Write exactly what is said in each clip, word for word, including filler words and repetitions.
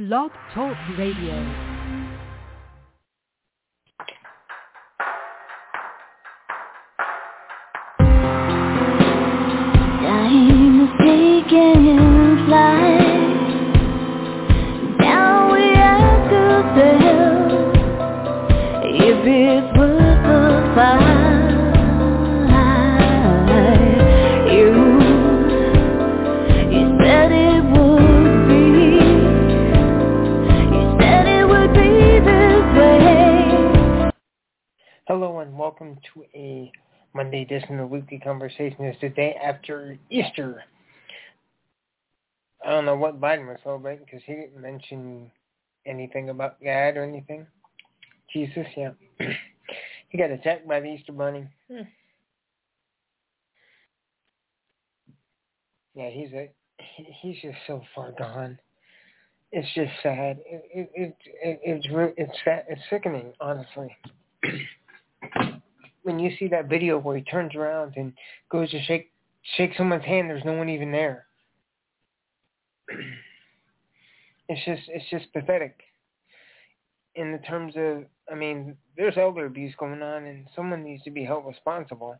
Blog Talk Radio. Time is taking flight. Now we have to tell if it's worth the fight. You, you said it would be. You said it would be this way. Hello and welcome to a Monday edition of Weekly Conversation. It's the day after Easter. I don't know what Biden was celebrating because he didn't mention anything about God or anything. Jesus, yeah. He got attacked by the Easter Bunny. Hmm. Yeah, he's a he's just so far gone. It's just sad. It, it, it, it it's re- it's sad. It's sickening, honestly. When you see that video where he turns around and goes to shake shake someone's hand, there's no one even there. It's just it's just pathetic. In the terms of, I mean, there's elder abuse going on, and someone needs to be held responsible.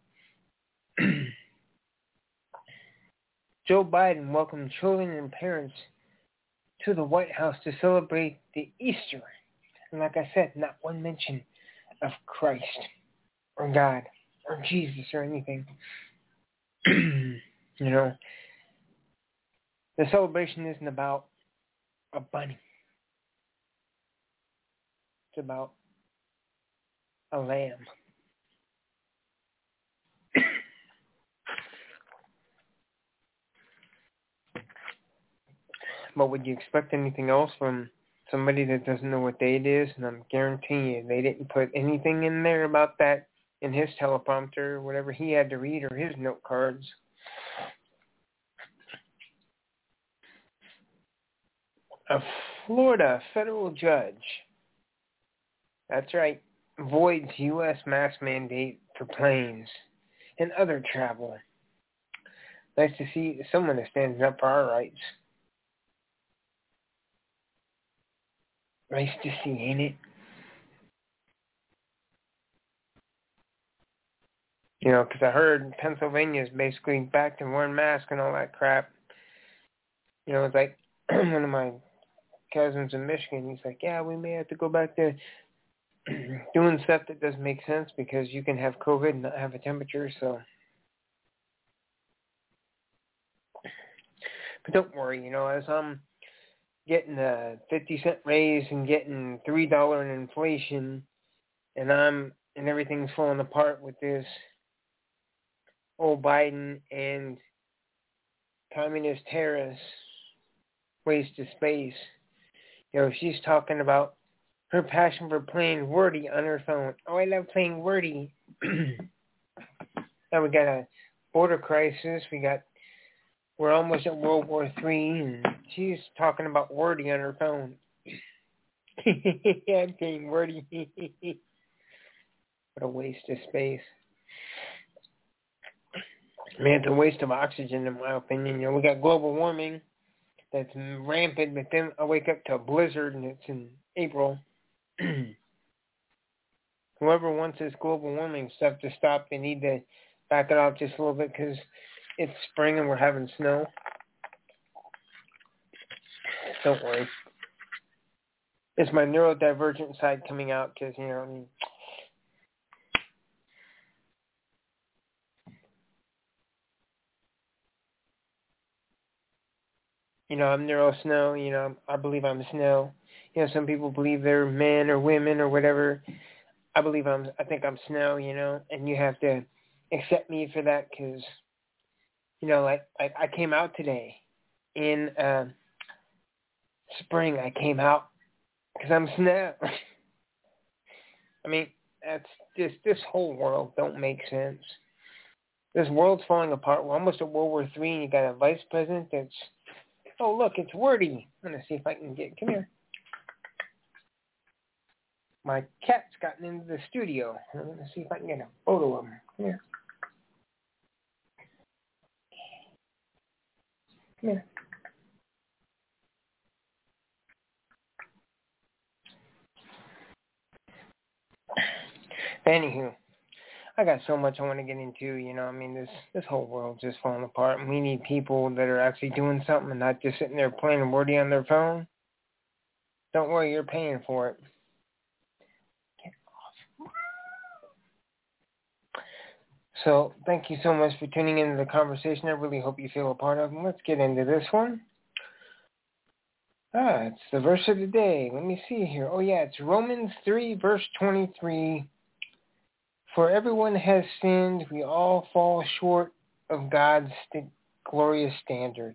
Joe Biden welcomed children and parents to the White House to celebrate the Easter, and like I said, not one mention of Christ or God or Jesus or anything. You know, the celebration isn't about a bunny. It's about a lamb. But would you expect anything else from somebody that doesn't know what date is? And I'm guaranteeing you, they didn't put anything in there about that in his teleprompter, whatever he had to read, or his note cards. A Florida federal judge, that's right, voids U S mask mandate for planes and other travel. Nice to see someone that stands up for our rights. Nice to see, ain't it? You know, because I heard Pennsylvania is basically back to wearing masks and all that crap. You know, it's like one of my cousins in Michigan, he's like, yeah, we may have to go back to doing stuff that doesn't make sense because you can have COVID and not have a temperature, so. But don't worry, you know, as I'm getting a fifty cent raise and getting three dollars in inflation, and I'm and everything's falling apart with this old Biden and communist terrorists waste of space. You know, she's talking about her passion for playing Wordy on her phone. Oh, I love playing Wordy. Now we got a border crisis. We got We're almost at World War Three, and she's talking about Wordy on her phone. I'm playing Wordy. What a waste of space. Man, it's a waste of oxygen, in my opinion. You know, we got global warming that's rampant, but then I wake up to a blizzard, and it's in April. Whoever wants this global warming stuff to stop, they need to back it off just a little bit because it's spring and we're having snow. Don't worry. It's my neurodivergent side coming out because, you know, I mean, you know, I'm neuro snow, you know, I believe I'm snow. You know, some people believe they're men or women or whatever. I believe I'm, I think I'm snow, you know, and you have to accept me for that because, you know, like, I, I came out today in uh, spring. I came out because I'm snow. I mean, that's just, this whole world don't make sense. This world's falling apart. We're almost at World War Three, and you got a vice president that's, oh, look, it's Wordy. I'm going to see if I can get, come here. My cat's gotten into the studio. I'm going to see if I can get a photo of him. Come here. Come here. But anywho, I got so much I want to get into, you know, I mean, this this whole world's just falling apart, and we need people that are actually doing something and not just sitting there playing a Wordy on their phone. Don't worry, you're paying for it. Get off. So, thank you so much for tuning into the conversation. I really hope you feel a part of it. Let's get into this one. Ah, it's the verse of the day. Let me see here. Oh, yeah, it's Romans three, verse twenty-three. For everyone has sinned, we all fall short of God's st- glorious standard.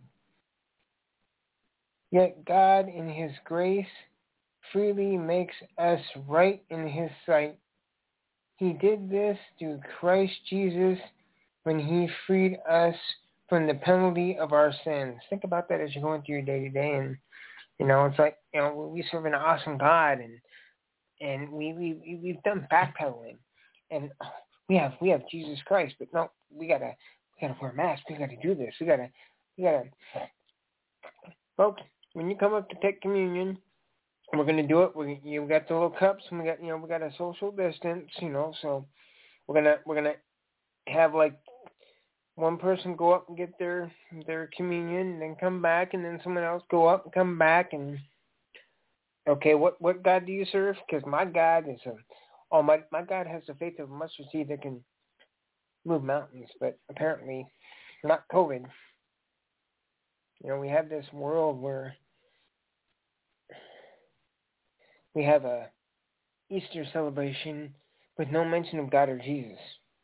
Yet God, in his grace, freely makes us right in his sight. He did this through Christ Jesus when he freed us from the penalty of our sins. Think about that as you're going through your day-to-day. And, you know, it's like, you know, we serve an awesome God, and and we, we, we've done backpedaling. And we have we have Jesus Christ, but no, we gotta we gotta wear masks. We gotta do this. We gotta we gotta. Folks, when you come up to take communion, we're gonna do it. We you got the little cups, and we got you know we got a social distance, you know. So we're gonna we're gonna have like one person go up and get their their communion, and then come back, and then someone else go up and come back, and okay, what what God do you serve? Because my God is a Oh, my my God has the faith of a mustard seed that can move mountains, but apparently not COVID. You know, we have this world where we have a Easter celebration with no mention of God or Jesus.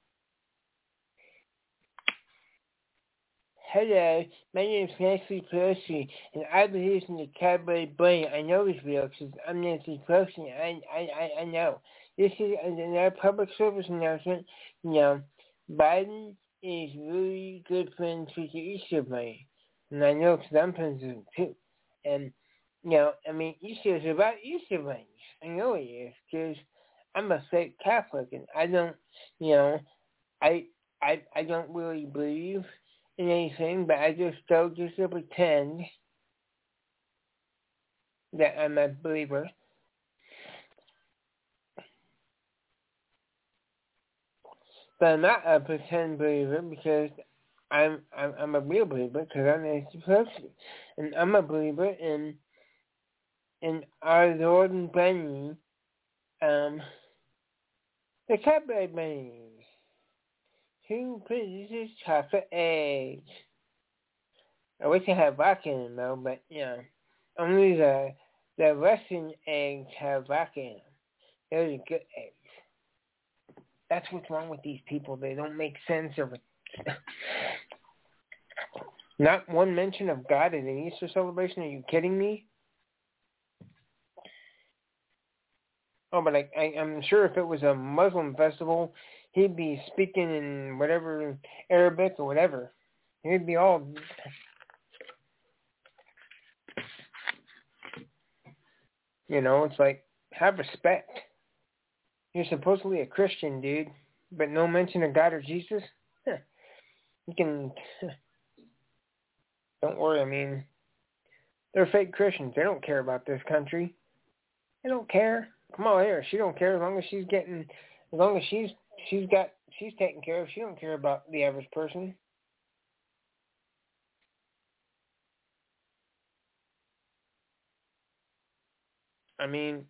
Hello, my name is Nancy Pelosi, and I believe in the cowboy bunny. I know it's real because I'm Nancy Pelosi. I, I, I, I know. This is another public service announcement. You know, Biden is really good friends with the Easter Bunny. And I know because I'm friends with him too. And, you know, I mean, Easter is about Easter bunnies. I know it is because I'm a fake Catholic, and I don't, you know, I, I, I don't really believe in anything, but I just don't just to pretend that I'm a believer. But I'm not a pretend believer because I'm I'm, I'm a real believer because I'm Nancy Pelosi, and I'm a believer in in our Lord and Bunny, um, the Cadbury Bunny, who produces chocolate eggs. I wish I had rock in them though, but you know, only the the Russian eggs have rock in them. Those are good eggs. That's what's wrong with these people. They don't make sense of it. Not one mention of God in an Easter celebration. Are you kidding me? Oh, but I, I, I'm sure if it was a Muslim festival, he'd be speaking in whatever, Arabic or whatever. He'd be all... You know, it's like, have respect. You're supposedly a Christian, dude, but no mention of God or Jesus? Huh. You can... Don't worry, I mean, they're fake Christians. They don't care about this country. They don't care. Come on here. She don't care as long as she's getting, as long as she's she's got she's taken care of. She don't care about the average person. I mean,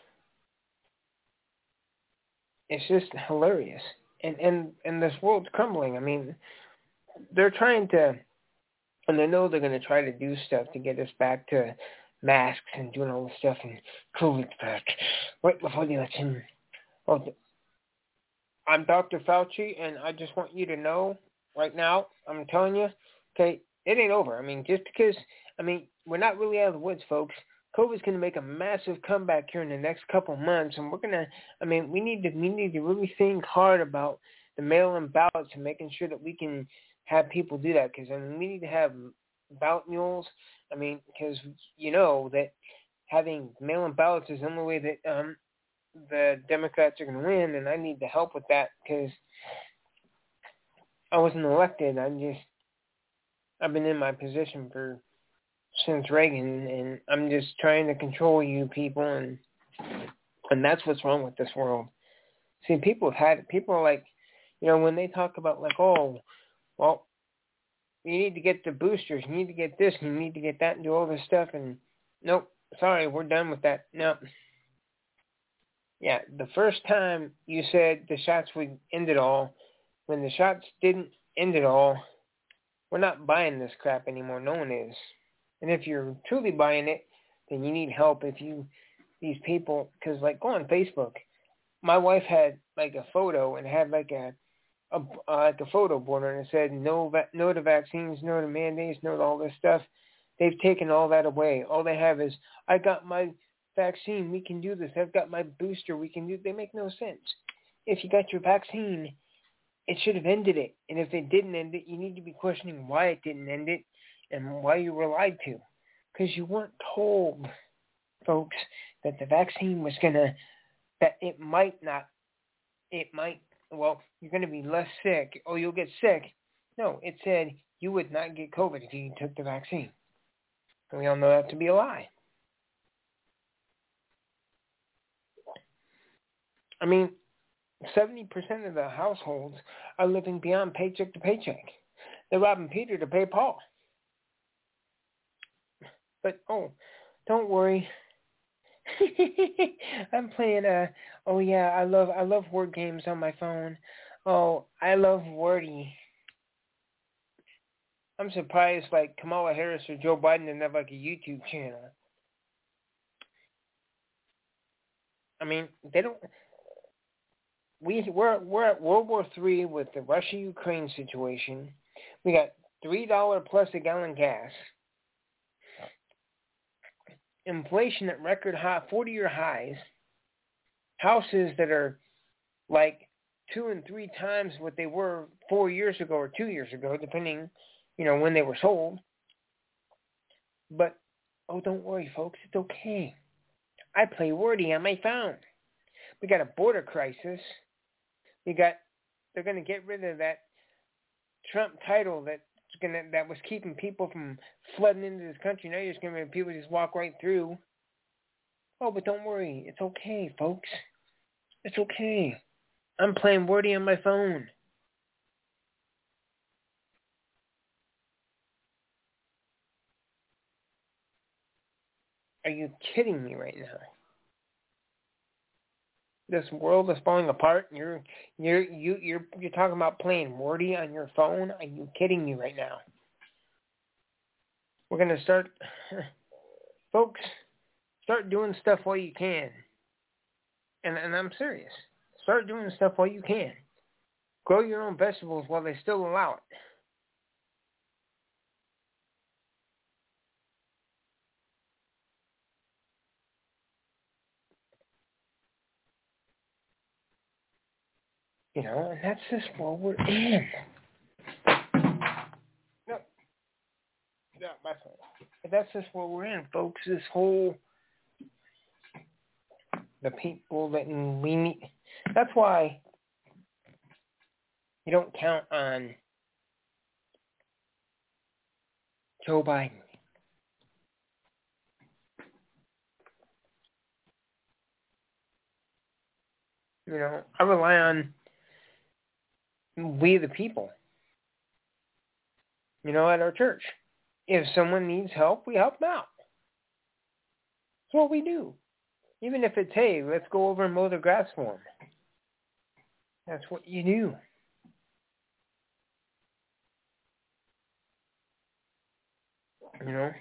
it's just hilarious. And and and this world's crumbling. I mean, they're trying to, and they know they're going to try to do stuff to get us back to masks and doing all this stuff and COVID back right before the election. Oh, I'm Doctor Fauci, and I just want you to know right now, I'm telling you, okay, it ain't over. I mean, just because, I mean, we're not really out of the woods, folks. COVID's going to make a massive comeback here in the next couple months, and we're going to, I mean, we need to, we need to really think hard about the mail-in ballots and making sure that we can have people do that, because, I mean, we need to have ballot mules. I mean, because you know that having mail-in ballots is the only way that um, the Democrats are going to win, and I need the help with that because I wasn't elected. I'm just, I've been in my position for since Reagan, and I'm just trying to control you people, and and that's what's wrong with this world. See, people have had people are like, you know, when they talk about like, oh, well, you need to get the boosters, you need to get this, you need to get that, and do all this stuff, and nope, sorry, we're done with that. No. Yeah, the first time you said the shots would end it all, when the shots didn't end it all, we're not buying this crap anymore. No one is. And if you're truly buying it, then you need help. If you, these people, because like go on Facebook. My wife had like a photo and had like a, a uh, like a photo board and it said no, va- no to vaccines, no to mandates, no to all this stuff. They've taken all that away. All they have is I got my vaccine, we can do this. I've got my booster, we can do. They make no sense. If you got your vaccine, it should have ended it. And if it didn't end it, you need to be questioning why it didn't end it and why you were lied to. Because you weren't told, folks, that the vaccine was going to, that it might not, it might, well, you're going to be less sick. Oh, you'll get sick. No, it said you would not get COVID if you took the vaccine. And we all know that to be a lie. I mean, seventy percent of the households are living beyond paycheck to paycheck. They're robbing Peter to pay Paul. But, oh, don't worry. I'm playing, uh, oh yeah, I love I love word games on my phone. Oh, I love Wordy. I'm surprised, like, Kamala Harris or Joe Biden didn't have, like, a YouTube channel. I mean, they don't... We, we're, we're at World War Three with the Russia-Ukraine situation. We got three dollars plus a gallon gas. Inflation at record high, forty-year highs. Houses that are like two and three times what they were four years ago or two years ago, depending, you know, when they were sold. But, oh, don't worry, folks. It's okay. I play Wordy on my phone. We got a border crisis. We got, they're going to get rid of that Trump title that's gonna, that was keeping people from flooding into this country. Now you're just going to have people just walk right through. Oh, but don't worry. It's okay, folks. It's okay. I'm playing Wordy on my phone. Are you kidding me right now? This world is falling apart, and you're you're you you're you're talking about playing Wordy on your phone? Are you kidding me right now? We're gonna start, folks. Start doing stuff while you can, and and I'm serious. Start doing stuff while you can. Grow your own vegetables while they still allow it. You know, and that's just what we're in. No, yeah, my fault. But that's just what we're in, folks. This whole, the people that we need. That's why you don't count on Joe Biden. You know, I rely on we the people. You know, at our church. If someone needs help, we help them out. That's what we do. Even if it's, hey, let's go over and mow the grass for them. That's what you do. You know?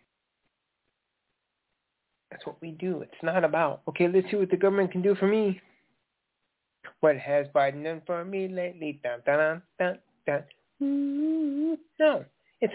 That's what we do. It's not about, okay, let's see what the government can do for me. What has Biden done for me lately? Dun, dun, dun, dun, dun. No. It's...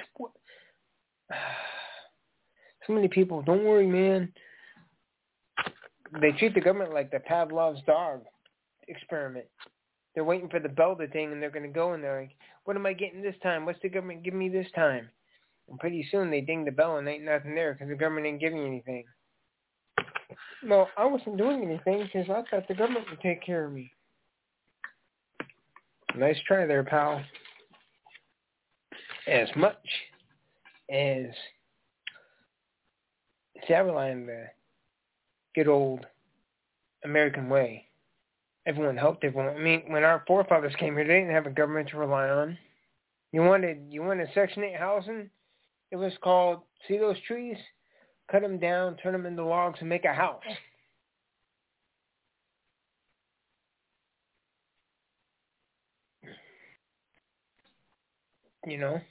So many people, don't worry, man. They treat the government like the Pavlov's dog experiment. They're waiting for the bell to ding, and they're going to go, and they're like, what am I getting this time? What's the government giving me this time? And pretty soon they ding the bell, and ain't nothing there because the government ain't giving you anything. No, I wasn't doing anything because I thought the government would take care of me. Nice try there, pal. As much as, see, I rely on the good old American way. Everyone helped everyone. I mean, when our forefathers came here, they didn't have a government to rely on. You wanted you wanted Section eight housing? It was called, see those trees? Cut them down, turn them into logs, and make a house. You know?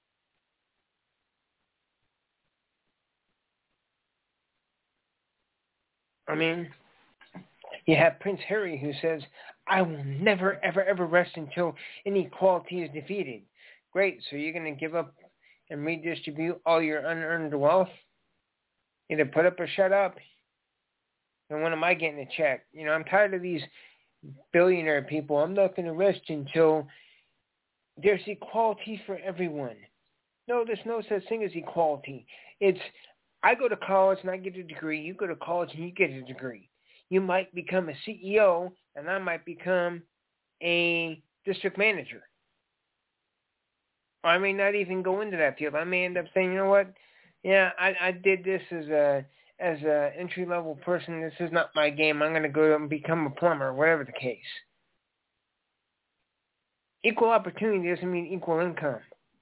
I mean, you have Prince Harry who says, I will never, ever, ever rest until inequality is defeated. Great, so you're going to give up and redistribute all your unearned wealth? Either put up or shut up. And when am I getting a check? You know, I'm tired of these billionaire people. I'm not going to rest until there's equality for everyone. No, there's no such thing as equality. It's, I go to college and I get a degree. You go to college and you get a degree. You might become a C E O and I might become a district manager. Or I may not even go into that field. I may end up saying, you know what? Yeah, I, I did this as a as a entry level person. This is not my game. I'm going to go and become a plumber, whatever the case. Equal opportunity doesn't mean equal income.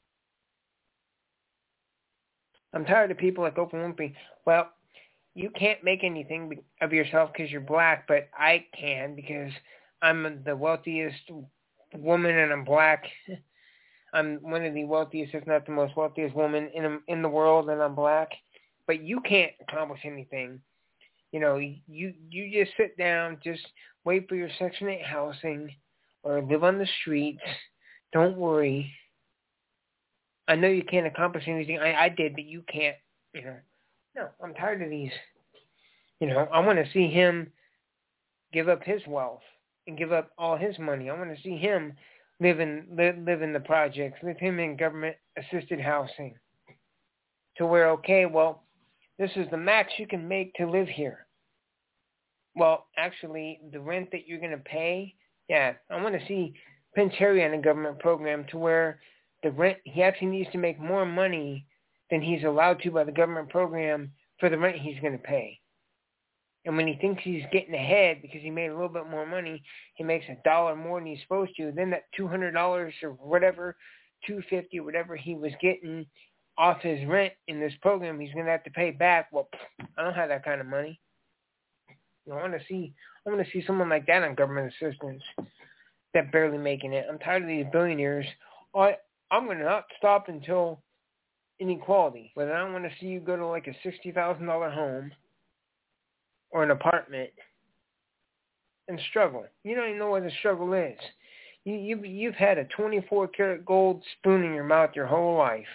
I'm tired of people like Oprah Winfrey. Well, you can't make anything of yourself because you're black, but I can because I'm the wealthiest woman and I'm black. I'm one of the wealthiest, if not the most wealthiest woman in in the world, and I'm black. But you can't accomplish anything. You know, you you just sit down, just wait for your Section eight housing, or live on the streets. Don't worry. I know you can't accomplish anything. I, I did, but you can't. You know, no, I'm tired of these. You know, I want to see him give up his wealth and give up all his money. I want to see him live in live, live in the projects, live him in government assisted housing. To where, okay, well, this is the max you can make to live here. Well, actually, the rent that you're going to pay, yeah, I want to see Prince Harry on a government program to where the rent, he actually needs to make more money than he's allowed to by the government program for the rent he's going to pay. And when he thinks he's getting ahead because he made a little bit more money, he makes a dollar more than he's supposed to. Then that two hundred dollars or whatever, two hundred fifty dollars, whatever he was getting off his rent in this program, he's going to have to pay back. Well, I don't have that kind of money. You know, I want to see, I want to see someone like that on government assistance that barely making it. I'm tired of these billionaires. I, I'm going to not stop until inequality. But I don't want to see you go to like a sixty thousand dollars home or an apartment and struggle. You don't even know what the struggle is. You, you, you've had a twenty-four karat gold spoon in your mouth your whole life.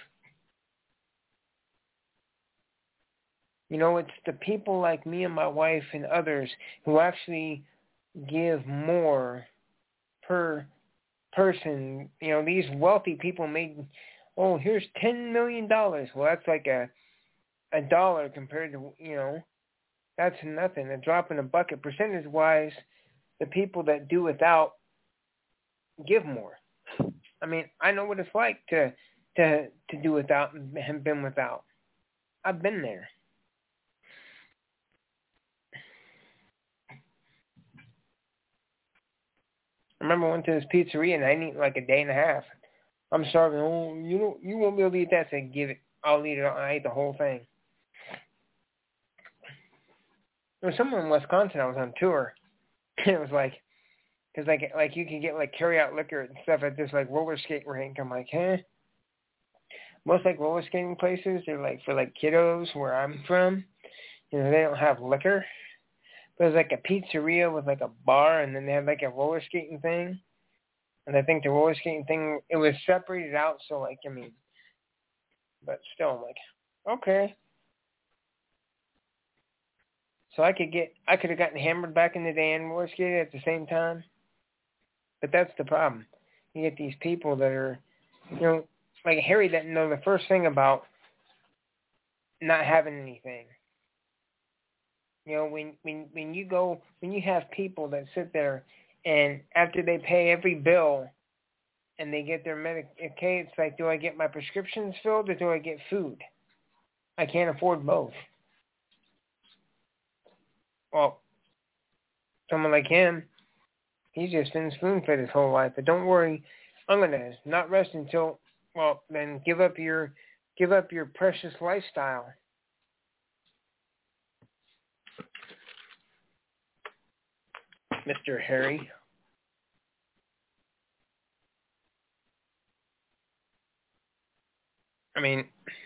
You know, it's the people like me and my wife and others who actually give more per person. You know, these wealthy people made, oh, here's ten million dollars. Well, that's like a a dollar compared to, you know, that's nothing, a drop in a bucket. Percentage-wise, the people that do without give more. I mean, I know what it's like to to to do without and have been without. I've been there. I remember I went to this pizzeria and I didn't eat like a day and a half. I'm starving. Oh, you know, you won't be able to eat that. I said, give it. I'll eat it. I ate the whole thing. There was somewhere in Wisconsin. I was on tour. It was like, because like like you can get like carry out liquor and stuff at this like roller skate rink. I'm like, huh? Most like roller skating places, they're like for like kiddos where I'm from. You know, they don't have liquor. But it was like a pizzeria with like a bar, and then they had like a roller skating thing. And I think the roller skating thing, it was separated out, so like, I mean, but still, I'm like, okay. So I could get, I could have gotten hammered back in the day and roller skated at the same time. But that's the problem. You get these people that are, you know, like Harry that know the first thing about not having anything. You know, when, when, when you go, when you have people that sit there and after they pay every bill and they get their Medicaid, it's like, do I get my prescriptions filled or do I get food? I can't afford both. Well, someone like him, He's just been spoon-fed his whole life. But don't worry, I'm going to not rest until, well, then give up your, give up your precious lifestyle. Mister Harry. I mean,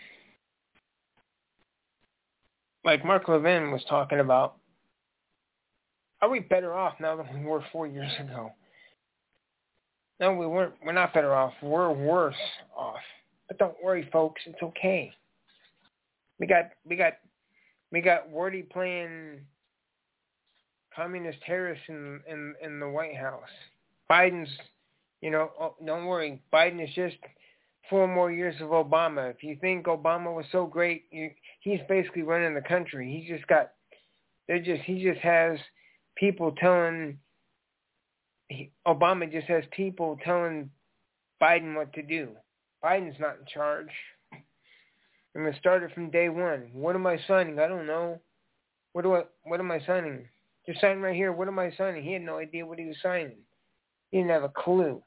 like Mark Levin was talking about, are we better off now than we were four years ago? No, we weren't. We're not better off. We're worse off. But don't worry, folks. It's okay. We got, we got, we got Wardy playing communist terrorists in, in in the White House. Biden's, you know, oh, don't worry. Biden is just four more years of Obama. If you think Obama was so great, you, he's basically running the country. He just got, they're just, he just has people telling, he, Obama just has people telling Biden what to do. Biden's not in charge. And it started from day one. What am I signing? I don't know. What do I, what am I signing? Just sign right here. What am I signing? He had no idea what he was signing. He didn't have a clue.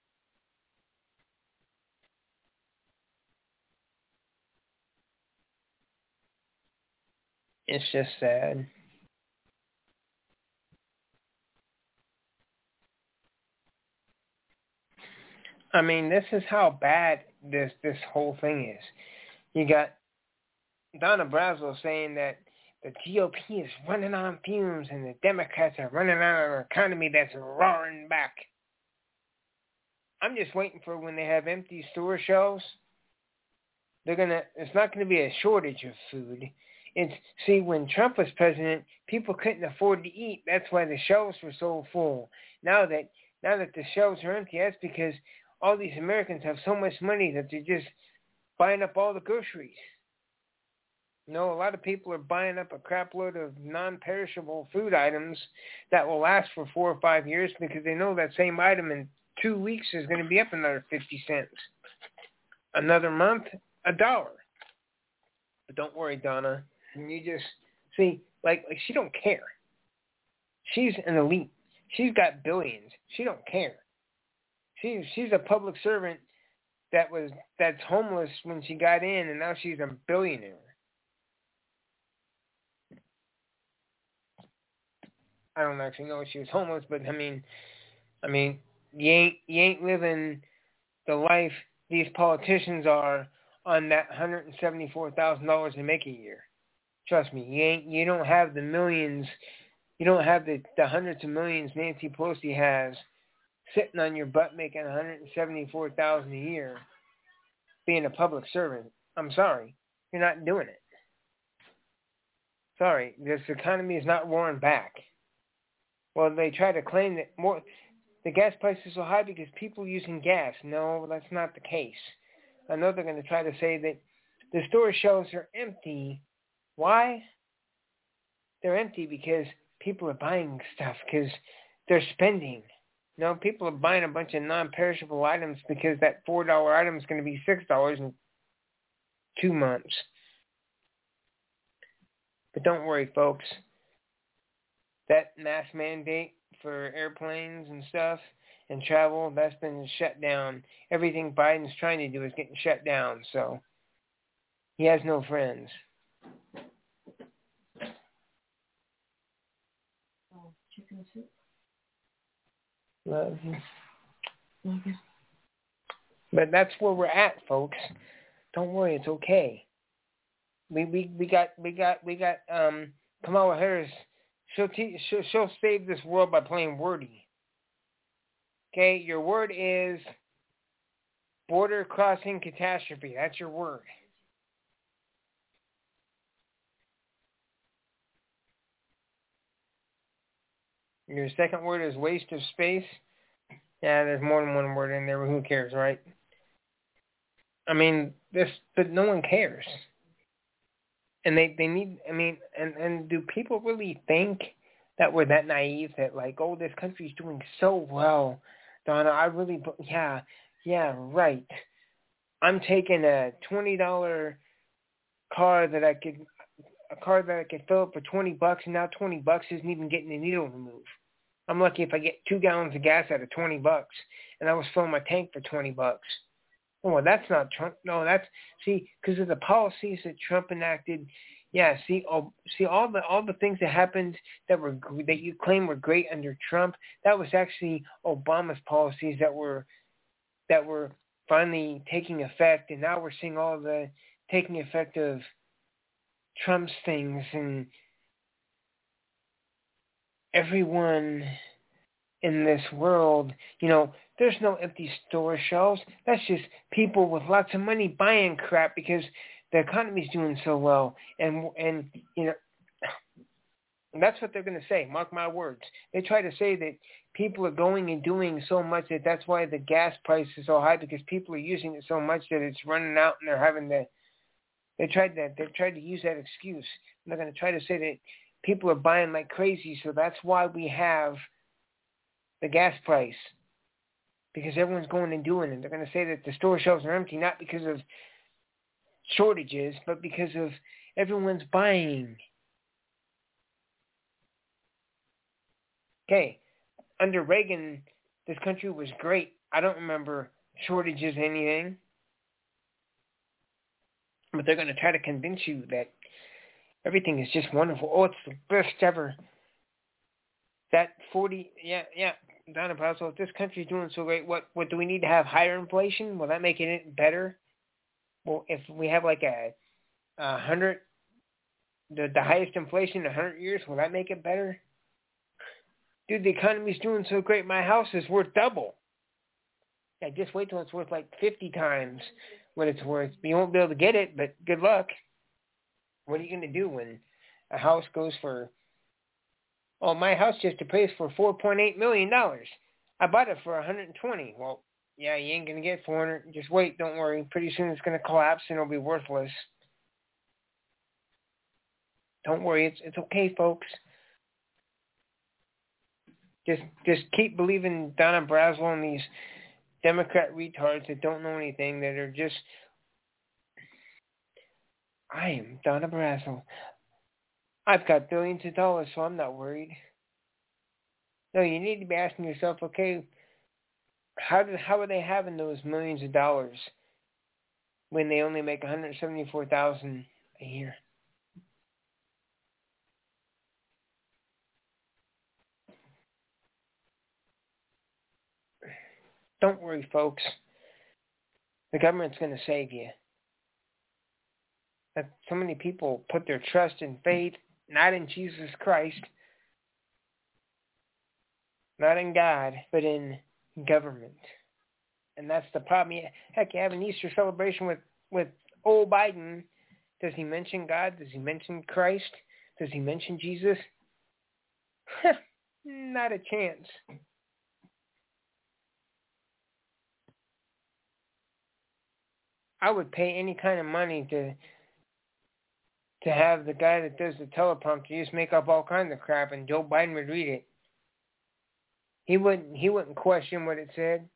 It's just sad. I mean, this is how bad this this whole thing is. You got Donna Brazil saying that the G O P is running on fumes and the Democrats are running on an economy that's roaring back. I'm just waiting for when they have empty store shelves. They're gonna. It's not going to be a shortage of food. It's see when Trump was president, people couldn't afford to eat. That's why the shelves were so full. Now that now that the shelves are empty, that's because all these Americans have so much money that they're just buying up all the groceries. You know, a lot of people are buying up a crap load of non-perishable food items that will last for four or five years because they know that same item in two weeks is going to be up another fifty cents. Another month, a dollar. But don't worry, Donna. You just, see, like, like she don't care. She's an elite. She's got billions. She don't care. She, she's a public servant that was that's homeless when she got in, and now she's a billionaire. I don't actually know if she was homeless, but I mean, I mean, you ain't you ain't living the life these politicians are on that one hundred seventy-four thousand dollars they make a year. Trust me, you ain't you don't have the millions, you don't have the, the hundreds of millions Nancy Pelosi has sitting on your butt making one hundred seventy-four thousand dollars a year being a public servant. I'm sorry, you're not doing it. Sorry, this economy is not roaring back. Well, they try to claim that more the gas prices are high because people are using gas. No, that's not the case. I know they're going to try to say that the store shelves are empty. Why? They're empty because people are buying stuff because they're spending. No, people are buying a bunch of non-perishable items because that four dollar item is going to be six dollars in two months. But don't worry, folks. That mask mandate for airplanes and stuff and travel, that's been shut down. Everything Biden's trying to do is getting shut down, so he has no friends. Oh, chicken soup. Love you. Love you. But that's where we're at, folks. Don't worry, it's okay. We we we got we got we got um Kamala Harris. She'll, te- she'll she'll save this world by playing wordy. Okay, your word is border crossing catastrophe. That's your word. Your second word is waste of space. Yeah, there's more than one word in there, but who cares, right? I mean, this, but no one cares. And they, they need, I mean, and, and do people really think that we're that naive that like, oh, this country's doing so well, Donna, I really, yeah, yeah, right. I'm taking a twenty dollars car that I could, a car that I could fill up for twenty bucks, and now twenty bucks isn't even getting the needle removed. I'm lucky if I get two gallons of gas out of twenty bucks, and I was filling my tank for twenty bucks. Oh, well, that's not Trump. No, that's see because of the policies that Trump enacted. Yeah, see, all see all the all the things that happened that were that you claim were great under Trump. That was actually Obama's policies that were that were finally taking effect, and now we're seeing all the taking effect of Trump's things, and everyone in this world, you know, there's no empty store shelves. That's just people with lots of money buying crap because the economy's doing so well. And, and you know, that's what they're going to say. Mark my words. They try to say that people are going and doing so much that that's why the gas price is so high because people are using it so much that it's running out and they're having to, they tried that, they tried to use that excuse. And they're going to try to say that people are buying like crazy, so that's why we have the gas price, because everyone's going and doing it. They're going to say that the store shelves are empty, not because of shortages, but because of everyone's buying. Okay, under Reagan, this country was great. I don't remember shortages or anything. But they're going to try to convince you that everything is just wonderful. Oh, it's the best ever. That forty, yeah, yeah, Donna Brazel, if this country's doing so great, what, what do we need to have higher inflation? Will that make it better? Well, if we have like a, a hundred, the, the highest inflation in a hundred years, will that make it better? Dude, the economy's doing so great, my house is worth double. Yeah, just wait till it's worth like fifty times what it's worth. You won't be able to get it, but good luck. What are you going to do when a house goes for, oh, my house just appraised for four point eight million dollars. I bought it for one hundred twenty. Well, yeah, you ain't going to get four hundred. Just wait, don't worry. Pretty soon it's going to collapse and it'll be worthless. Don't worry, it's it's okay, folks. Just just keep believing Donna Brazel and these Democrat retards that don't know anything, that are just, I am Donna Brazel. I've got billions of dollars, so I'm not worried. No, you need to be asking yourself, okay, how did how are they having those millions of dollars when they only make one hundred seventy-four thousand dollars a year? Don't worry, folks. The government's going to save you. That so many people put their trust and faith not in Jesus Christ, not in God, but in government. And that's the problem. Heck, you have an Easter celebration with, with old Biden. Does he mention God? Does he mention Christ? Does he mention Jesus? Not a chance. I would pay any kind of money to to have the guy that does the teleprompter just make up all kinds of crap and Joe Biden would read it. He wouldn't he wouldn't question what it said.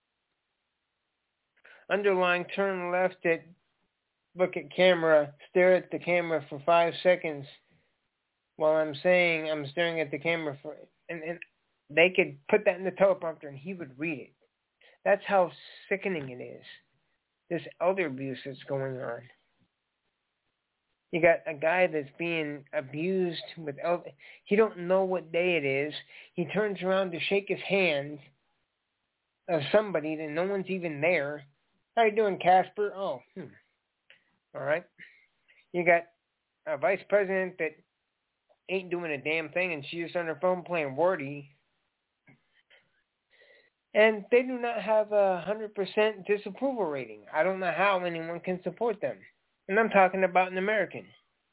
Underline, turn left at, look at camera, stare at the camera for five seconds while I'm saying I'm staring at the camera for, and, and they could put that in the teleprompter and he would read it. That's how sickening it is. This elder abuse that's going on. You got a guy that's being abused with elder. He don't know what day it is. He turns around to shake his hand of somebody that no one's even there. How you doing, Casper? Oh, hmm. All right. You got a vice president that ain't doing a damn thing, and she's just on her phone playing Wordy. And they do not have a one hundred percent disapproval rating. I don't know how anyone can support them. And I'm talking about an American.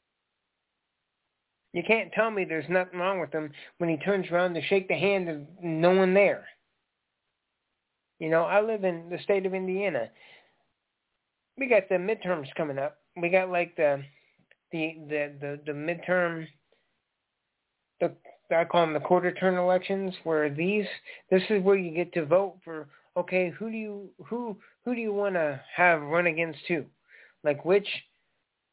You can't tell me there's nothing wrong with him when he turns around to shake the hand of no one there. You know, I live in the state of Indiana. We got the midterms coming up. We got like the the the the, the midterm, the I call them the quarter turn elections, where these this is where you get to vote for, okay, who do you who who do you want to have run against who? Like which,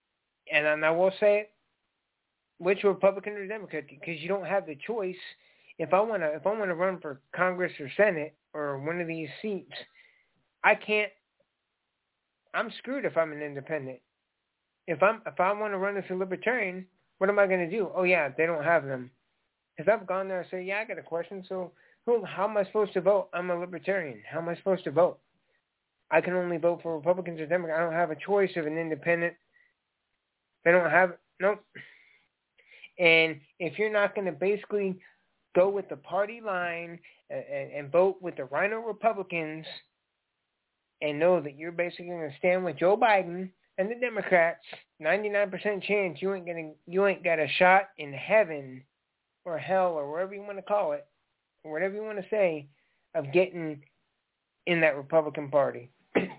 and I will say it, which Republican or Democrat, because you don't have the choice if I want to if I want to run for Congress or Senate or one of these seats, I can't. I'm screwed if I'm an independent. If I'm if I want to run as a libertarian, what am I going to do? Oh yeah, they don't have them. Because I've gone there and say, yeah, I got a question. So who, how am I supposed to vote? I'm a libertarian. How am I supposed to vote? I can only vote for Republicans or Democrats. I don't have a choice of an independent. They don't have nope. And if you're not going to basically go with the party line and, and, and vote with the Rhino Republicans and know that you're basically going to stand with Joe Biden and the Democrats, ninety-nine percent chance you ain't getting you ain't got a shot in heaven or hell or wherever you want to call it, or whatever you want to say, of getting in that Republican Party.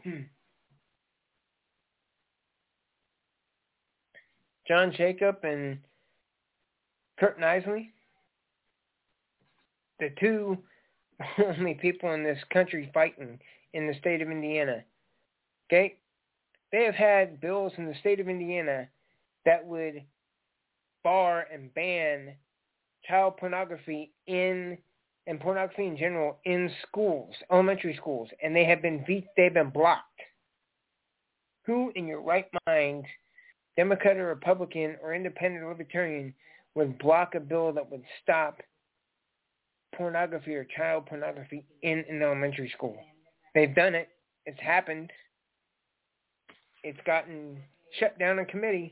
John Jacob and Kurt Knisley, the two only people in this country fighting in the state of Indiana. Okay? They have had bills in the state of Indiana that would bar and ban child pornography in and pornography in general in schools, elementary schools, and they have been they've been blocked. Who in your right mind, Democrat or Republican or independent or libertarian, would block a bill that would stop pornography or child pornography in an elementary school? They've done it. It's happened. It's gotten shut down in committee.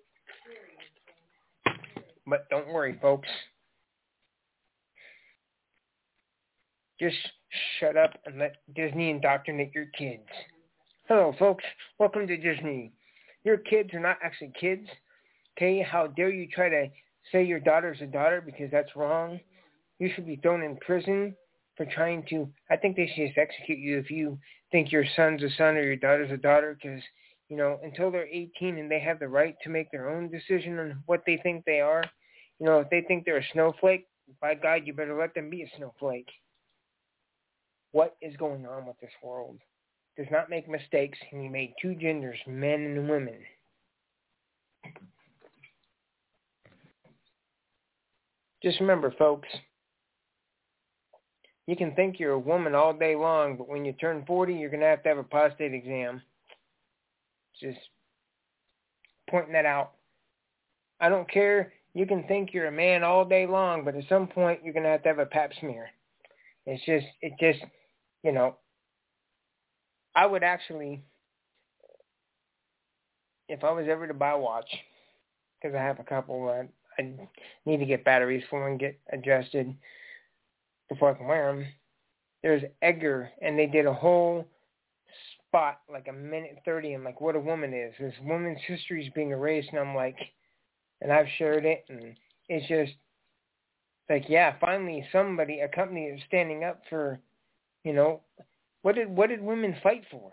But don't worry, folks. Just shut up and let Disney indoctrinate your kids. Hello, folks. Welcome to Disney. Your kids are not actually kids. Okay, how dare you try to say your daughter's a daughter, because that's wrong. You should be thrown in prison for trying to, I think they should just execute you if you think your son's a son or your daughter's a daughter, because, you know, until they're eighteen and they have the right to make their own decision on what they think they are, you know, if they think they're a snowflake, by God, you better let them be a snowflake. What is going on with this world? Does not make mistakes, and he made two genders, men and women. Just remember, folks, you can think you're a woman all day long, but when you turn forty, you're going to have to have a prostate exam. Just pointing that out. I don't care. You can think you're a man all day long, but at some point, you're going to have to have a pap smear. It's just, it just, you know, I would actually, if I was ever to buy a watch, because I have a couple, uh, I need to get batteries for them and get adjusted before I can wear them. There's Edgar, and they did a whole spot, like a minute thirty, and like what a woman is. This woman's history is being erased, and I'm like, and I've shared it, and it's just like, yeah, finally somebody, a company is standing up for, you know, what did what did women fight for?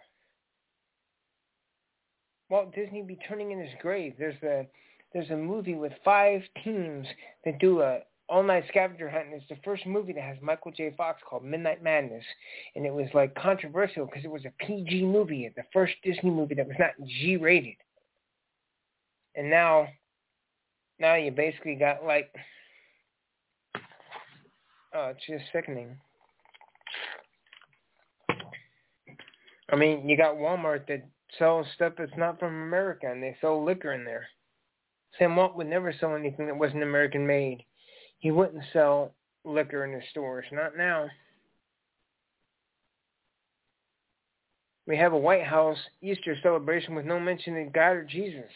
Walt Disney be turning in his grave. There's a there's a movie with five teams that do a all-night scavenger hunt, and it's the first movie that has Michael J. Fox called Midnight Madness, and it was like controversial because it was a P G movie, the first Disney movie that was not G-rated. And now, now you basically got like, oh, it's just sickening. I mean, you got Walmart that sells stuff that's not from America, and they sell liquor in there. Sam Walt would never sell anything that wasn't American-made. He wouldn't sell liquor in his stores. Not now. We have a White House Easter celebration with no mention of God or Jesus.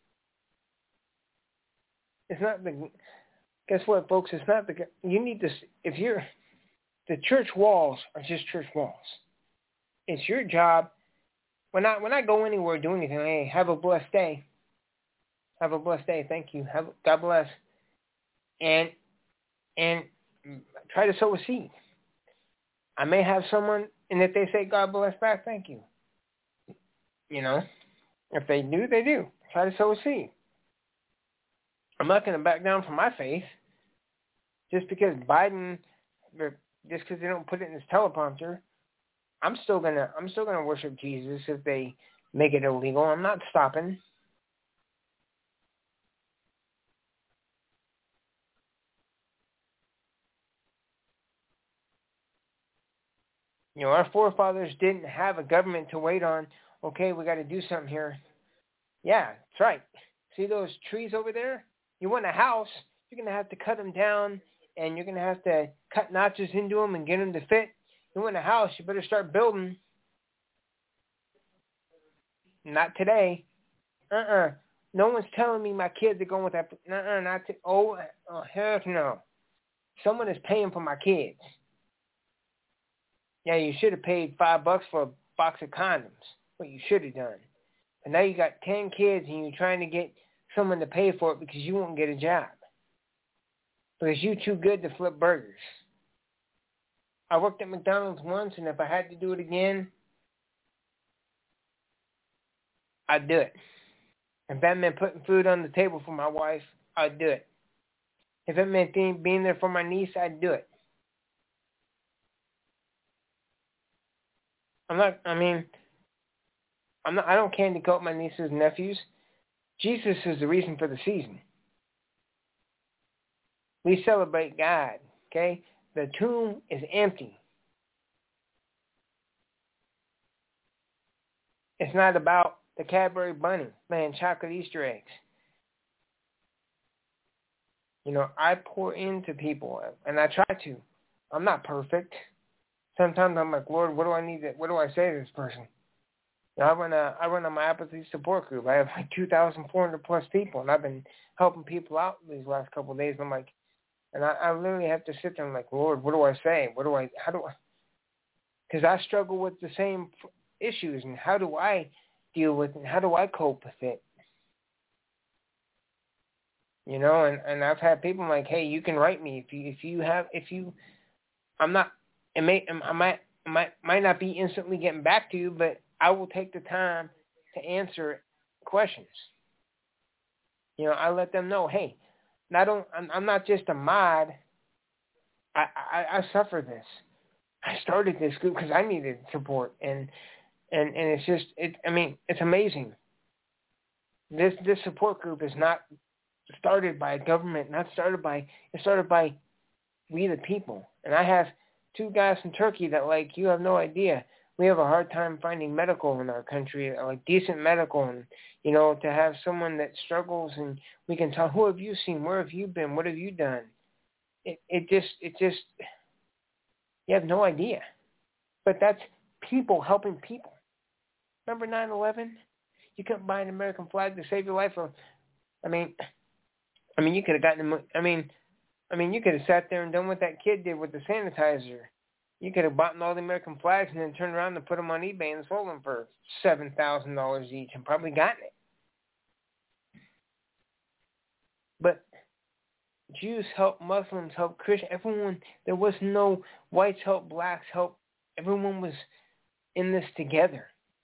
It's not the... Guess what, folks? It's not the... You need to... If you're... The church walls are just church walls. It's your job. When I when I go anywhere, do anything, hey, have a blessed day. Have a blessed day. Thank you. Have God bless. And and try to sow a seed. I may have someone, and if they say God bless back, thank you. You know, if they do, they do. Try to sow a seed. I'm not going to back down from my faith just because Biden, just because they don't put it in his teleprompter. I'm still gonna I'm still gonna worship Jesus if they make it illegal. I'm not stopping. You know, our forefathers didn't have a government to wait on. Okay, we got to do something here. Yeah, that's right. See those trees over there? You want a house, you're going to have to cut them down, and you're going to have to cut notches into them and get them to fit. You want a house, you better start building. Not today. Uh-uh. No one's telling me my kids are going with that. Uh-uh, not to, oh, oh, heck no. Someone is paying for my kids. Yeah, you should have paid five bucks for a box of condoms. What you should have done. And now you got ten kids and you're trying to get someone to pay for it because you won't get a job. Because you're too good to flip burgers. I worked at McDonald's once, and if I had to do it again, I'd do it. If that meant putting food on the table for my wife, I'd do it. If it meant being there for my niece, I'd do it. I'm not, I mean, I'm not, I don't candy coat my nieces and nephews. Jesus is the reason for the season. We celebrate God, okay? The tomb is empty. It's not about the Cadbury bunny laying chocolate Easter eggs. You know, I pour into people, and I try to. I'm not perfect. Sometimes I'm like, Lord, what do I need to, what do I say to this person? You know, I run a, I run a myopathy support group. I have like two thousand four hundred plus people, and I've been helping people out these last couple of days. I'm like, and I, I literally have to sit there and like, Lord, what do I say? What do I, how do I, because I struggle with the same issues, and how do I deal with it, and how do I cope with it? You know, and, and I've had people like, hey, you can write me if you if you have if you, I'm not, it may I might might might not be instantly getting back to you, but I will take the time to answer questions. You know, I let them know, hey, not on, I'm, I'm not just a mod. I, I I suffer this. I started this group because I needed support, and and and it's just it. I mean, it's amazing. This this support group is not started by a government, not started by, it's started by we the people. And I have two guys from Turkey that, like, you have no idea. We have a hard time finding medical in our country, like decent medical, and, you know, to have someone that struggles and we can tell, who have you seen? Where have you been? What have you done? It, it just, it just, you have no idea. But that's people helping people. Remember nine eleven? You couldn't buy an American flag to save your life. Or, I mean, I mean, you could have gotten, I mean, I mean, you could have sat there and done what that kid did with the sanitizer. You could have bought all the American flags and then turned around and put them on eBay and sold them for seven thousand dollars each and probably gotten it. But Jews help Muslims, help Christians, everyone. There was no whites help blacks help. Everyone was in this together.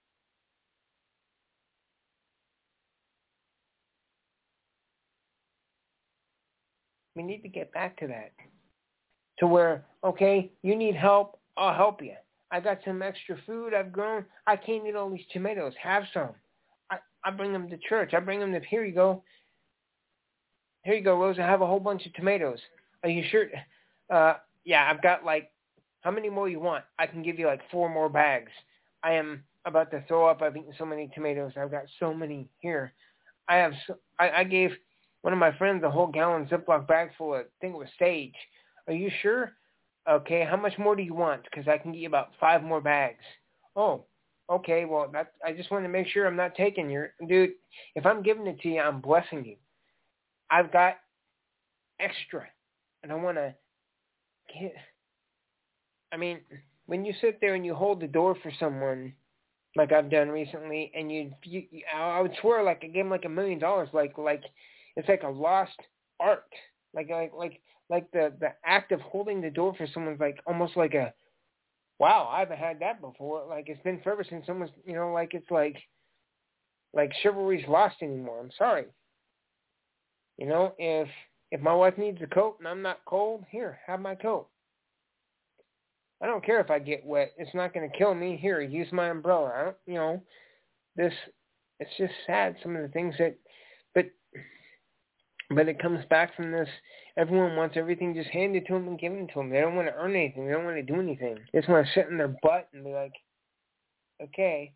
We need to get back to that. To where, okay, you need help, I'll help you. I got some extra food I've grown. I can't eat all these tomatoes. Have some. I, I bring them to church. I bring them to, here you go. Here you go, Rose. I have a whole bunch of tomatoes. Are you sure? Uh, yeah, I've got like, how many more you want? I can give you like four more bags. I am about to throw up. I've eaten so many tomatoes. I've got so many here. I have. So, I, I gave one of my friends a whole gallon Ziploc bag full of, I think it was sage. Are you sure? Okay, how much more do you want? Because I can get you about five more bags. Oh, okay, well, that, I just want to make sure I'm not taking your... Dude, if I'm giving it to you, I'm blessing you. I've got extra, and I want to get... I mean, when you sit there and you hold the door for someone, like I've done recently, and you... you I would swear, like, I gave them like a million dollars, like, like, it's like a lost art. Like, like, like... Like the, the act of holding the door for someone's like almost like a, wow, I haven't had that before. Like it's been forever since someone's, you know, like it's like, like chivalry's lost anymore. I'm sorry. You know, if if my wife needs a coat and I'm not cold, here, have my coat. I don't care if I get wet. It's not going to kill me. Here, use my umbrella. I don't, you know, this, it's just sad, some of the things that, but But it comes back from this, everyone wants everything just handed to them and given to them. They don't want to earn anything. They don't want to do anything. They just want to sit in their butt and be like, okay.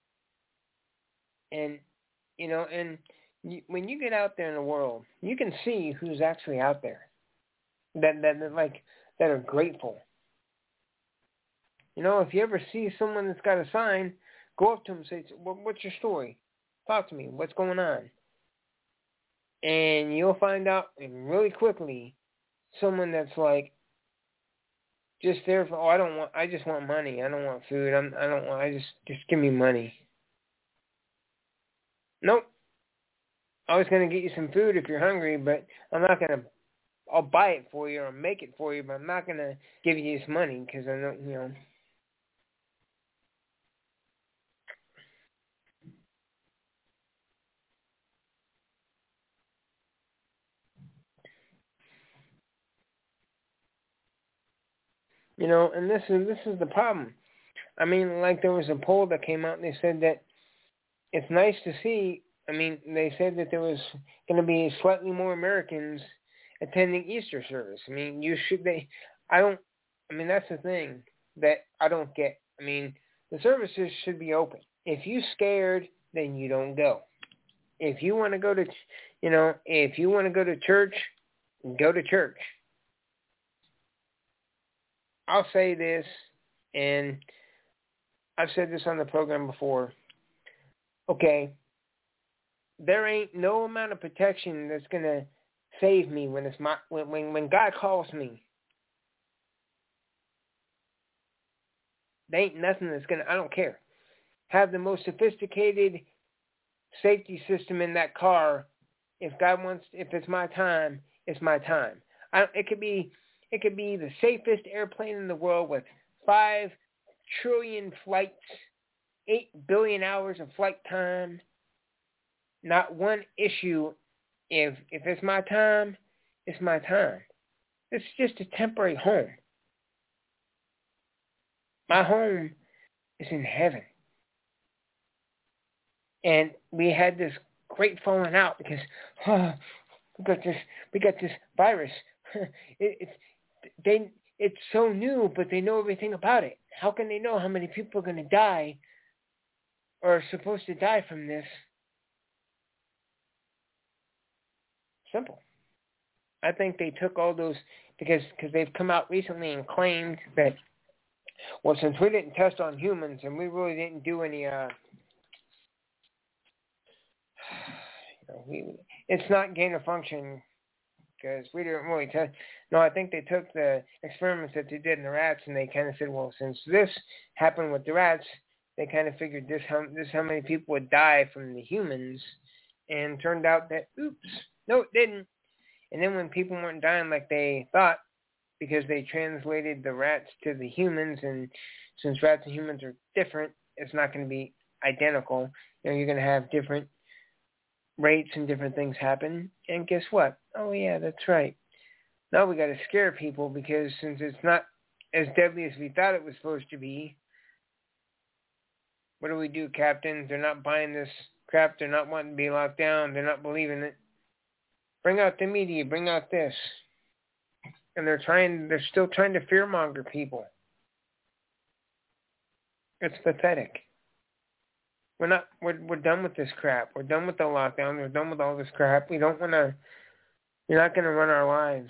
And, you know, and you, when you get out there in the world, you can see who's actually out there that, that, that, like, that are grateful. You know, if you ever see someone that's got a sign, go up to them and say, what's your story? Talk to me. What's going on? And you'll find out really quickly someone that's like just there for, oh, I don't want, I just want money. I don't want food. I'm, I don't want, I just, just give me money. Nope. I was going to get you some food if you're hungry, but I'm not going to, I'll buy it for you or make it for you, but I'm not going to give you this money because I know, you know. You know, and this is this is the problem. I mean, like there was a poll that came out and they said that it's nice to see. I mean, they said that there was going to be slightly more Americans attending Easter service. I mean, you should they. I don't. I mean, that's the thing that I don't get. I mean, the services should be open. If you're scared, then you don't go. If you want to go to, you know, if you want to go to church, go to church. I'll say this, and I've said this on the program before. Okay, there ain't no amount of protection that's gonna save me when it's my when when, when God calls me. There ain't nothing that's gonna. I don't care. Have the most sophisticated safety system in that car. If God wants, if it's my time, it's my time. I, it could be. It could be the safest airplane in the world with five trillion flights, eight billion hours of flight time. Not one issue. If if it's my time, it's my time. It's just a temporary home. My home is in heaven. And we had this great falling out because oh, we got this we got this virus. it, it's They, it's so new, but they know everything about it. How can they know how many people are going to die or are supposed to die from this? Simple. I think they took all those, because cause they've come out recently and claimed that, well, since we didn't test on humans and we really didn't do any, uh, you know, we, it's not gain of function. Because we didn't really test. No, I think they took the experiments that they did in the rats, and they kind of said, well, since this happened with the rats, they kind of figured this how this how many people would die from the humans, and turned out that oops, no, it didn't. And then when people weren't dying like they thought, because they translated the rats to the humans, and since rats and humans are different, it's not going to be identical. You know, you're going to have different rates and different things happen. And guess what? Oh, yeah, that's right. Now we got to scare people because since it's not as deadly as we thought it was supposed to be, what do we do, Captain? They're not buying this crap. They're not wanting to be locked down. They're not believing it. Bring out the media. Bring out this. And they're trying, they're still trying to fearmonger people. It's pathetic. We're not, we're, we're done with this crap. We're done with the lockdown. We're done with all this crap. We don't want to, you're not going to run our lives.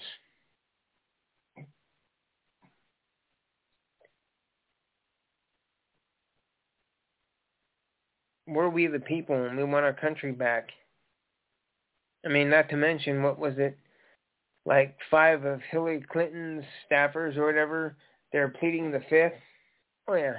We're we the people, and we want our country back. I mean, not to mention, what was it, like five of Hillary Clinton's staffers or whatever, they're pleading the fifth. Oh, yeah.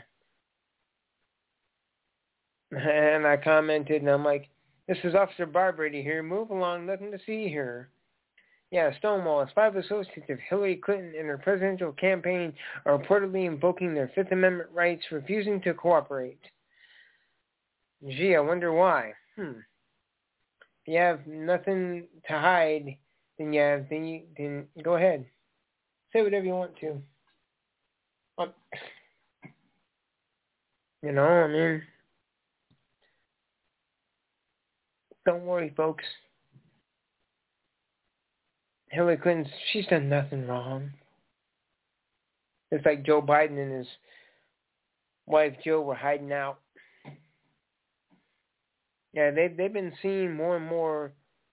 And I commented, and I'm like, this is Officer Barbrady here. Move along, nothing to see here. Yeah, Stonewall. As five associates of Hillary Clinton in her presidential campaign are reportedly invoking their Fifth Amendment rights, refusing to cooperate. Gee, I wonder why. Hmm. If you have nothing to hide, then you have, then you, then go ahead. Say whatever you want to. But, you know, I mean, don't worry, folks. Hillary Clinton, she's done nothing wrong. It's like Joe Biden and his wife Jill were hiding out. Yeah, they they've been seeing more and more.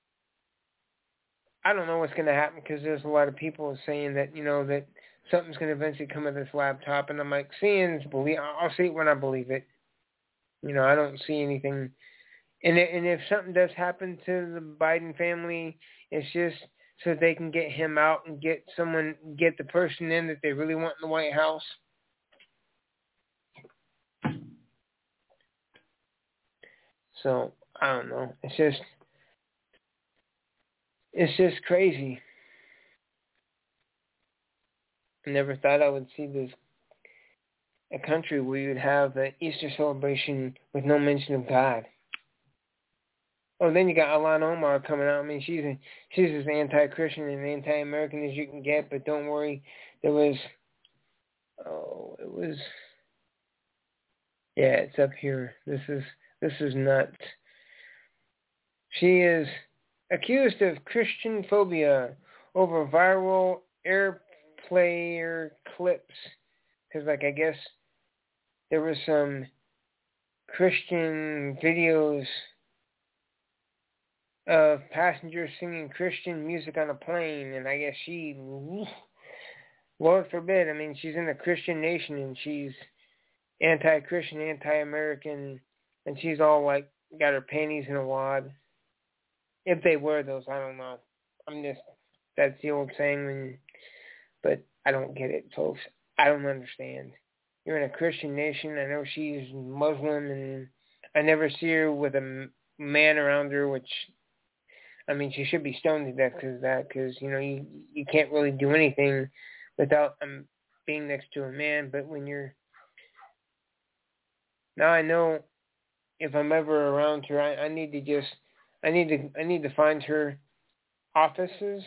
I don't know what's going to happen because there's a lot of people saying that, you know, that something's going to eventually come of this laptop. And I'm like, seeing is believe. I'll see it when I believe it. You know, I don't see anything. And and if something does happen to the Biden family, it's just so they can get him out and get someone, get the person in that they really want in the White House. So I don't know. It's just, it's just crazy. I never thought I would see this, a country where you would have an Easter celebration with no mention of God. Oh, then you got Ilhan Omar coming out. I mean, she's a, she's as anti-Christian and anti-American as you can get. But don't worry, there was, oh, it was, yeah, it's up here. This is this is nuts. She is accused of Christian phobia over viral airplayer clips. Because, like, I guess there was some Christian videos of passengers singing Christian music on a plane, and I guess she, Lord forbid, I mean, she's in a Christian nation, and she's anti-Christian, anti-American, and she's all, like, got her panties in a wad. If they were those, I don't know. I'm just, that's the old saying, when, but I don't get it, folks. I don't understand. You're in a Christian nation. I know she's Muslim, and I never see her with a man around her, which, I mean, she should be stoned to death because of that, because, you know, you, you can't really do anything without um, being next to a man. But when you're, now I know if I'm ever around her, I, I need to just, I need to, I need to find her offices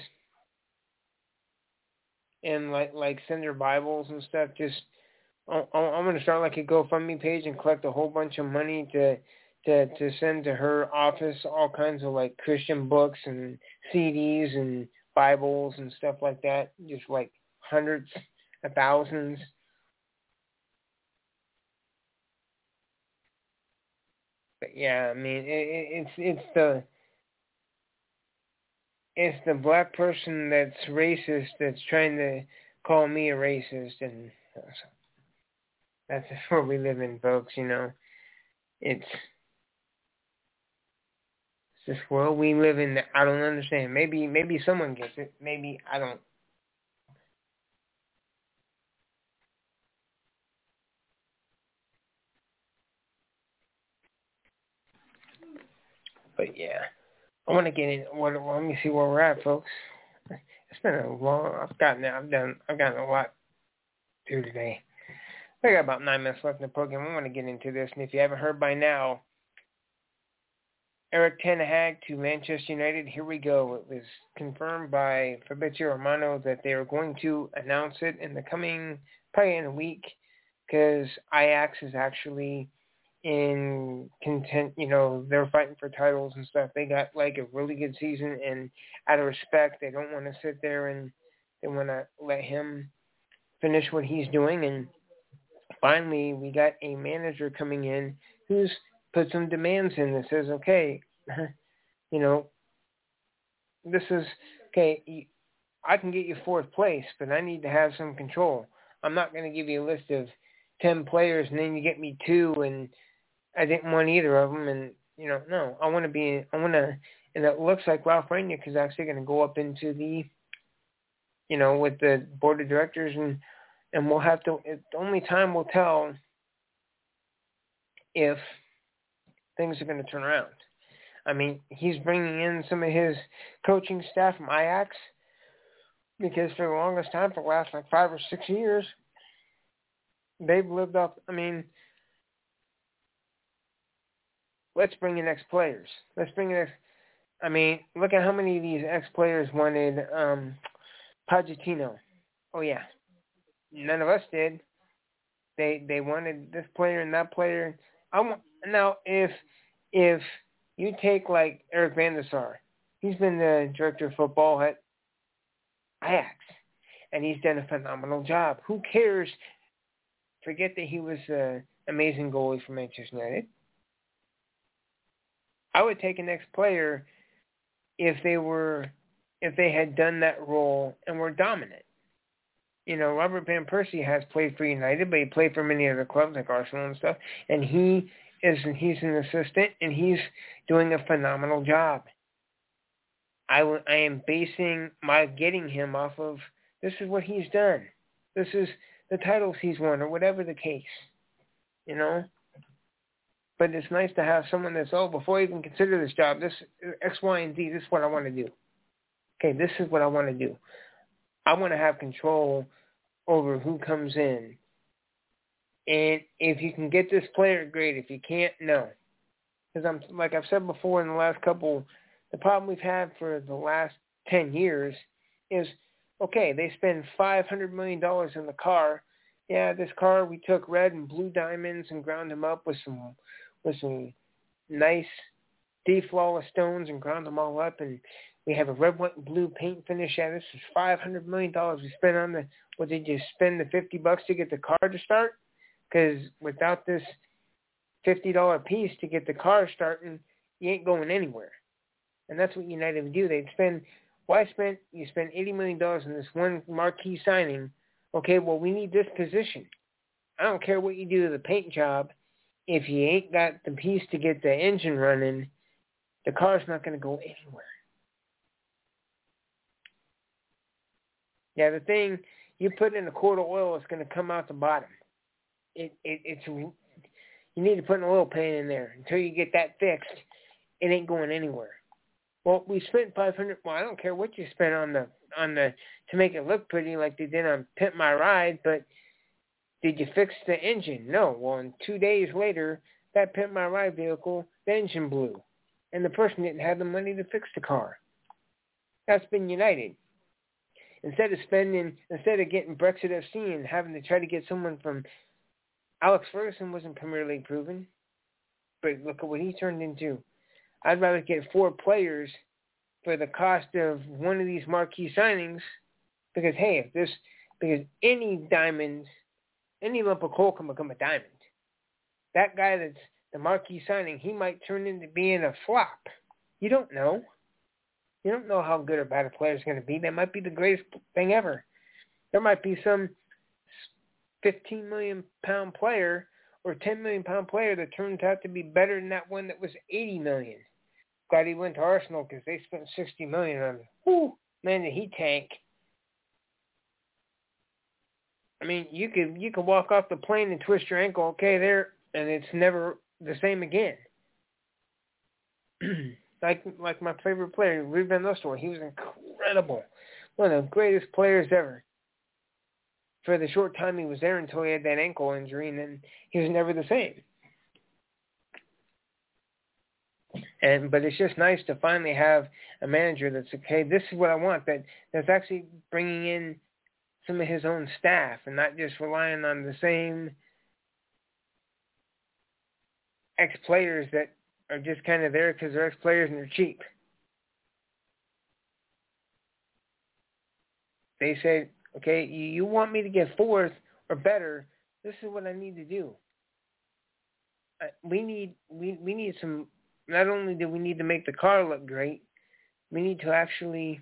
and like, like send her Bibles and stuff. Just, I'm going to start like a GoFundMe page and collect a whole bunch of money to, to, to send to her office all kinds of like Christian books and C Ds and Bibles and stuff like that. Just like hundreds of thousands. But yeah, I mean, it, it, it's it's the it's the black person that's racist that's trying to call me a racist, and that's where we live in, folks. You know, it's it's this world we live in that I don't understand. Maybe maybe someone gets it. Maybe I don't. But yeah, I want to get in. What, let me see where we're at, folks. It's been a long. I've gotten. I've done. I've gotten a lot to do today. I got about nine minutes left in the program. I want to get into this, and if you haven't heard by now, Erik ten Hag to Manchester United. Here we go. It was confirmed by Fabrizio Romano that they are going to announce it in the coming, probably in a week, because Ajax is actually in content. You know, they're fighting for titles and stuff. They got like a really good season, and out of respect, they don't want to sit there and they want to let him finish what he's doing. And finally, we got a manager coming in who's put some demands in that says, okay, you know, this is, okay, I can get you fourth place, but I need to have some control. I'm not going to give you a list of ten players and then you get me two and I didn't want either of them. And, you know, no, I want to be, I want to, and it looks like Ralph Rangnick is actually going to go up into the, you know, with the board of directors, and, and we'll have to, it, only time will tell if things are going to turn around. I mean, he's bringing in some of his coaching staff from Ajax because for the longest time, for the last like five or six years, they've lived up. I mean, let's bring in ex-players. Let's bring in ex. I mean, look at how many of these ex-players wanted um, Pochettino. Oh yeah, none of us did. They they wanted this player and that player. I want, now if if you take like Eric Van der Sar, he's been the director of football at Ajax, and he's done a phenomenal job. Who cares? Forget that he was an amazing goalie for Manchester United. I would take an ex-player if they were, if they had done that role and were dominant. You know, Robert Van Persie has played for United, but he played for many other clubs like Arsenal and stuff, and he is he's an assistant, and he's doing a phenomenal job. I, w- I am basing my getting him off of this is what he's done. This is the titles he's won, or whatever the case, you know. But it's nice to have someone that's, oh, before I even consider this job, this X, Y, and Z, this is what I want to do. Okay, this is what I want to do. I want to have control over who comes in. And if you can get this player, great. If you can't, no. Because I'm like I've said before in the last couple, the problem we've had for the last ten years is, okay, they spend five hundred million dollars in the car. Yeah, this car, we took red and blue diamonds and ground them up with some with some nice D-flawless stones and ground them all up, and we have a red, white, and blue paint finish. Yeah, this is five hundred million dollars we spent on the, what did you spend the fifty bucks to get the car to start? Because without this fifty dollars piece to get the car starting, you ain't going anywhere. And that's what United would do. They'd spend, why spend, you spend eighty million dollars on this one marquee signing. Okay, well, we need this position. I don't care what you do to the paint job. If you ain't got the piece to get the engine running, the car's not going to go anywhere. Yeah, the thing, you put in a quart of oil, it's going to come out the bottom. It, it it's You need to put an oil pan in there. Until you get that fixed, it ain't going anywhere. Well, we spent five hundred. Well, I don't care what you spent on the on the to make it look pretty, like they did on Pimp My Ride. But did you fix the engine? No. Well, and two days later, that Pimp My Ride vehicle, the engine blew, and the person didn't have the money to fix the car. That's been United. Instead of spending, instead of getting Brexit F C and having to try to get someone from Alex Ferguson wasn't Premier League proven, but look at what he turned into. I'd rather get four players for the cost of one of these marquee signings, because hey, if this, because any diamond, any lump of coal can become a diamond. That guy that's the marquee signing, he might turn into being a flop. You don't know. You don't know how good or bad a player is going to be. That might be the greatest thing ever. There might be some fifteen million pound player or ten million pound player that turns out to be better than that one that was eighty million. Glad he went to Arsenal because they spent sixty million on him. Whew, man, did he tank. I mean, you could you could walk off the plane and twist your ankle, okay, there, and it's never the same again. like like my favorite player, Ruud van Nistelrooy, he was incredible. One of the greatest players ever. For the short time he was there until he had that ankle injury, and then he was never the same. And but it's just nice to finally have a manager that's, okay, this is what I want, that that's actually bringing in some of his own staff and not just relying on the same ex-players that are just kind of there because they're ex-players and they're cheap. They say, okay, you, you want me to get fourth or better, this is what I need to do. Uh, we need we we need some, not only do we need to make the car look great, we need to actually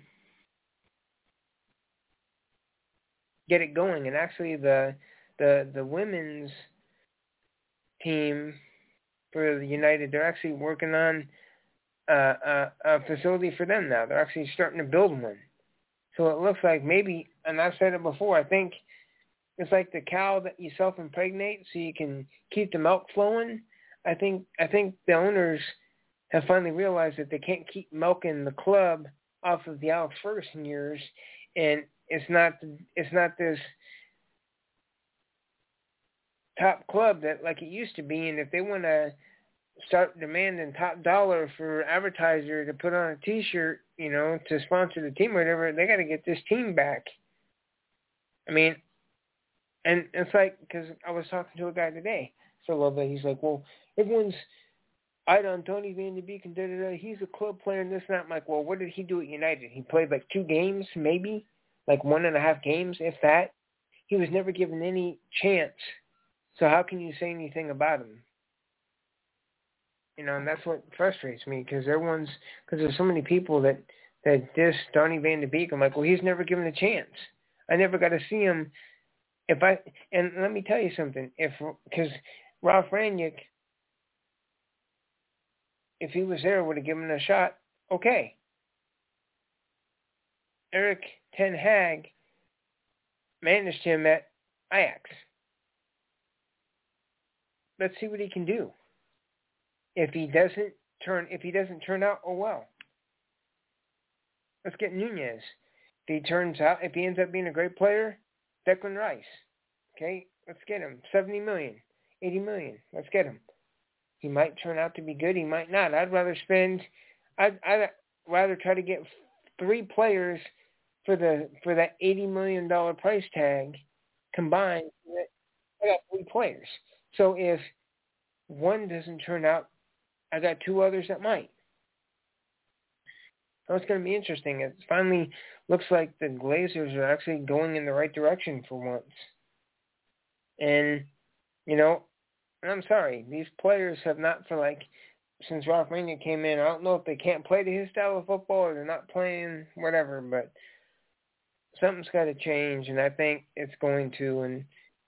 get it going. And actually the the the women's team for the United, they're actually working on uh, a, a facility for them now. They're actually starting to build one. So it looks like maybe, and I've said it before, I think it's like the cow that you self-impregnate so you can keep the milk flowing. I think I think the owners have finally realized that they can't keep milking the club off of the Alex Ferguson years, and it's not it's not this top club that like it used to be. And if they want to start demanding top dollar for advertiser to put on a T-shirt, you know, to sponsor the team or whatever, they got to get this team back. I mean, and it's like, because I was talking to a guy today for a little bit. He's like, well, everyone's eyed on Tony Van de Beek and da-da-da. He's a club player and this and that. I'm like, well, what did he do at United? He played like two games, maybe? like one and a half games, if that. He was never given any chance. So how can you say anything about him? You know, and that's what frustrates me because everyone's because there's so many people that that diss Donnie Van de Beek. I'm like, well, he's never given a chance. I never got to see him. If I and let me tell you something, if because Ralph Rangnick, if he was there, would have given him a shot. Okay. Erik ten Hag managed him at Ajax. Let's see what he can do. If he doesn't turn, if he doesn't turn out, oh well. Let's get Nunez. If he turns out, if he ends up being a great player, Declan Rice. Okay, let's get him. seventy million, eighty million. Let's get him. He might turn out to be good. He might not. I'd rather spend. I'd, I'd rather try to get three players for the for that eighty million dollar price tag combined. I got three players. So if one doesn't turn out, I got two others that might. So it's going to be interesting. It finally looks like the Glazers are actually going in the right direction for once. And, you know, I'm sorry, these players have not, for like, since Ralph Rangnick came in, I don't know if they can't play to his style of football or they're not playing, whatever, but something's got to change, and I think it's going to. And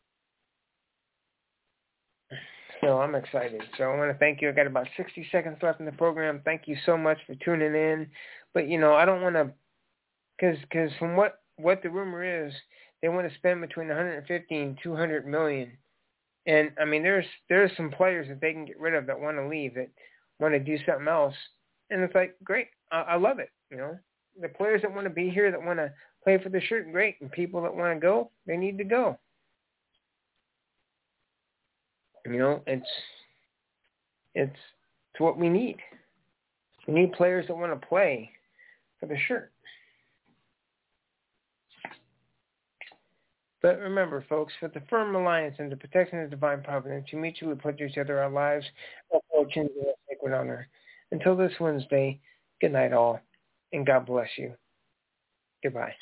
so I'm excited. So I want to thank you. I got about sixty seconds left in the program. Thank you so much for tuning in. But, you know, I don't want to, because because from what, what the rumor is, they want to spend between one hundred fifty and two hundred million. And, I mean, there's there's some players that they can get rid of that want to leave, that want to do something else. And it's like, great. I, I love it, you know. The players that want to be here, that want to play for the shirt, great. And people that want to go, they need to go. You know, it's it's it's what we need. We need players that want to play for the shirt. But remember, folks, with the firm reliance and the protection of divine providence, you mutually pledge each other our lives, our fortunes, and our sacred honor. Until this Wednesday, good night all, and God bless you. Goodbye.